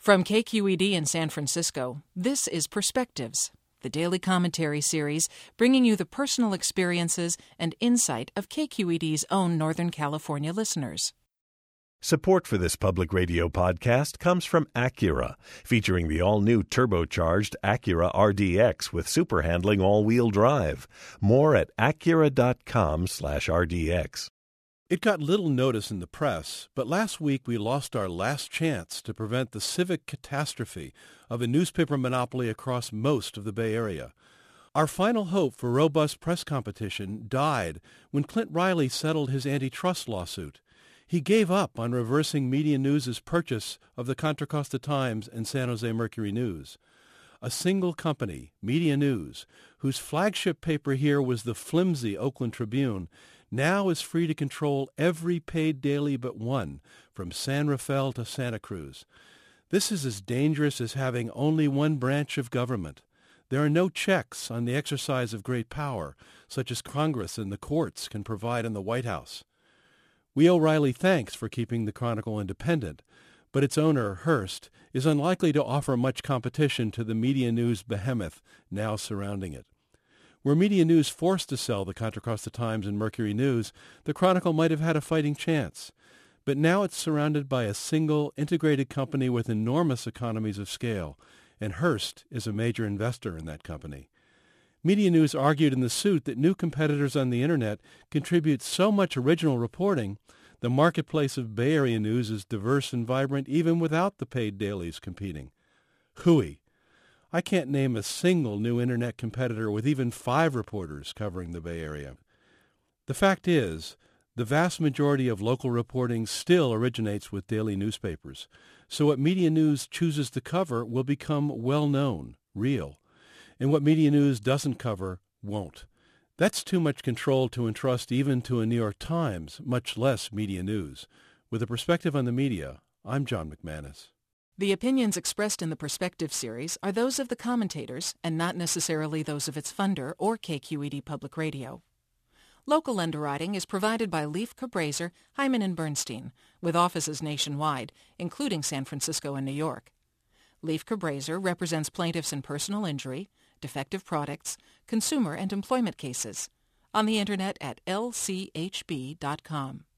From KQED in San Francisco, this is Perspectives, the daily commentary series bringing you the personal experiences and insight of KQED's own Northern California listeners. Support for this public radio podcast comes from Acura, featuring the all-new turbocharged Acura RDX with super handling all-wheel drive. More at acura.com/RDX. It got little notice in the press, but last week we lost our last chance to prevent the civic catastrophe of a newspaper monopoly across most of the Bay Area. Our final hope for robust press competition died when Clint Riley settled his antitrust lawsuit. He gave up on reversing Media News' purchase of the Contra Costa Times and San Jose Mercury News. A single company, Media News, whose flagship paper here was the flimsy Oakland Tribune, now is free to control every paid daily but one, from San Rafael to Santa Cruz. This is as dangerous as having only one branch of government. There are no checks on the exercise of great power, such as Congress and the courts can provide in the White House. We owe Riley thanks for keeping the Chronicle independent, but its owner, Hearst, is unlikely to offer much competition to the Media News behemoth now surrounding it. Were Media News forced to sell the Contra Costa Times and Mercury News, the Chronicle might have had a fighting chance. But now it's surrounded by a single, integrated company with enormous economies of scale, and Hearst is a major investor in that company. Media News argued in the suit that new competitors on the Internet contribute so much original reporting, the marketplace of Bay Area news is diverse and vibrant even without the paid dailies competing. Hooey. I can't name a single new Internet competitor with even 5 reporters covering the Bay Area. The fact is, the vast majority of local reporting still originates with daily newspapers, so what Media News chooses to cover will become well-known, real, and what Media News doesn't cover won't. That's too much control to entrust even to a New York Times, much less Media News. With a perspective on the media, I'm John McManus. The opinions expressed in the Perspective series are those of the commentators and not necessarily those of its funder or KQED Public Radio. Local underwriting is provided by Leif Cabraser, Hyman & Bernstein, with offices nationwide, including San Francisco and New York. Leif Cabraser represents plaintiffs in personal injury, defective products, consumer and employment cases. On the Internet at lchb.com.